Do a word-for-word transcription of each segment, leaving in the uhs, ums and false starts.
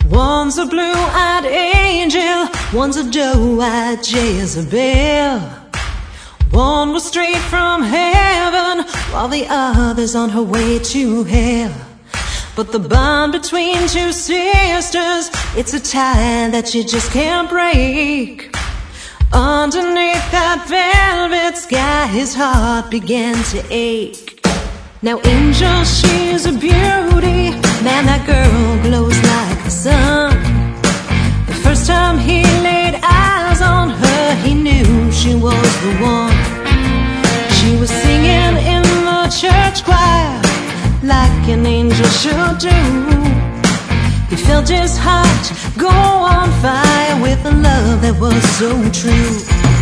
One's a blue-eyed angel, one's a doe-eyed Jezebel. One was straight from heaven, while the other's on her way to hell. But the bond between two sisters, it's a tie that you just can't break. Underneath that velvet sky, his heart began to ache. Now Angel, she's a beauty, man, that girl glows like the sun. The first time he laid eyes on her, he knew she was the one. She was singing in the church choir like an angel should do. He felt his heart go on fire with a love that was so true.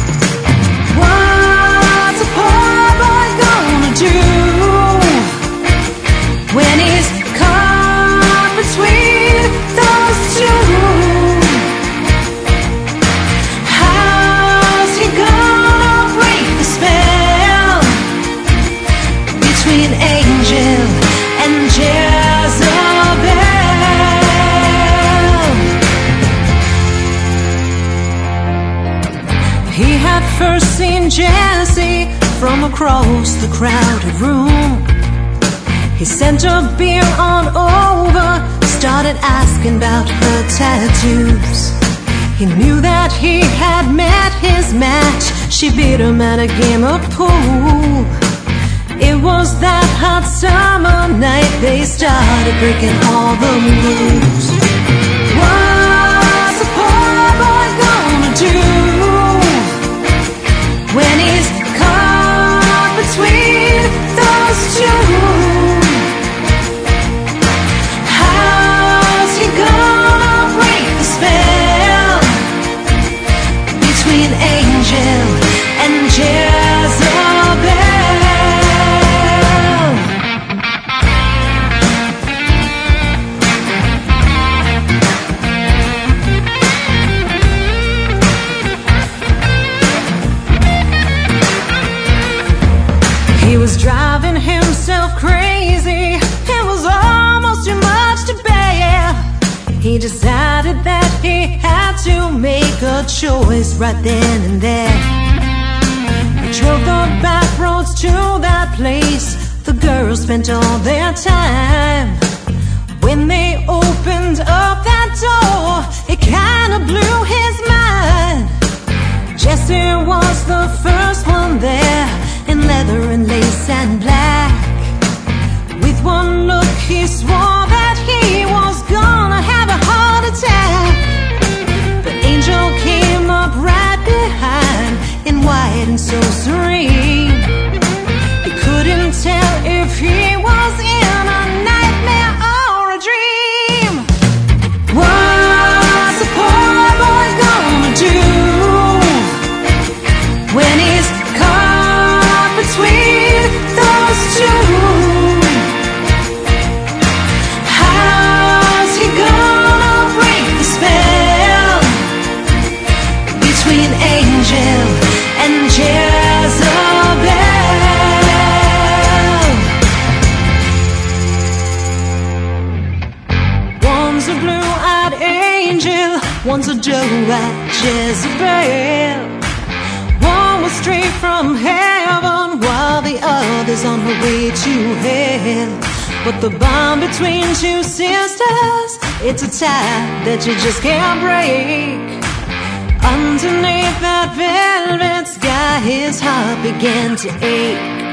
What's a poor boy gonna do when he's caught between those two? How's he gonna break the spell between Angel and Jezebel? He had first seen Jessie from across the crowded room. He sent her beer on over, started asking about her tattoos. He knew that he had met his match. She beat him at a game of pool. It was that hot summer night they started breaking all the rules. What's a poor boy gonna do when he's caught between those two? How's he gonna break the spell between Angel and Jezebel? He was driving himself crazy. It was almost too much to bear. He decided that he had to make a choice right then and there. He drove the back roads to that place the girls spent all their time. When they opened up that door, it kinda blew his mind. Jessie was the first one there, in leather and lace and black. With one look he swore that he was gonna have a heart attack. But Angel came up right behind, in white and so serene. He couldn't tell if he was in a nightmare or a dream. What's a poor boy gonna do when he's caught between those two? How's he gonna break the spell between Angel and Jezebel? One's a blue-eyed angel, one's a doe-eyed Jezebel. One was straight from heaven, while the other's on her way to hell. But the bond between two sisters, it's a tie that you just can't break. Underneath that velvet sky, his heart began to ache.